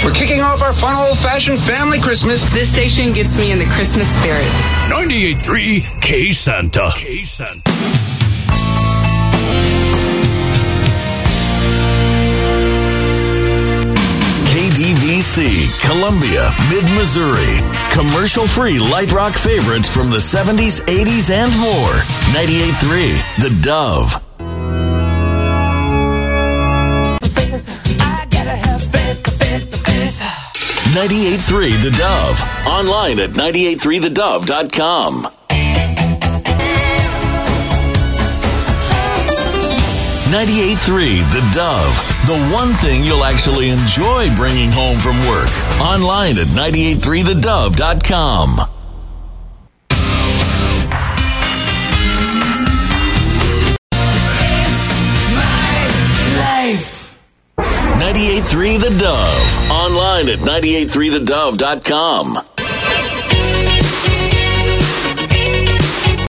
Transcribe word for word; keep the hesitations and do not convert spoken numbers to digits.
We're kicking off our fun old-fashioned family Christmas. This station gets me in the Christmas spirit. ninety-eight point three K Santa. K Santa. K D V C, Columbia, Mid-Missouri. Commercial-free light rock favorites from the seventies, eighties, and more. ninety-eight point three The Dove. ninety-eight point three The Dove. Online at ninety-eight three the dove dot com. ninety-eight point three The Dove. The one thing you'll actually enjoy bringing home from work. Online at ninety-eight three the dove dot com. ninety-eight point three The Dove. Online at ninety-eight three the dove dot com.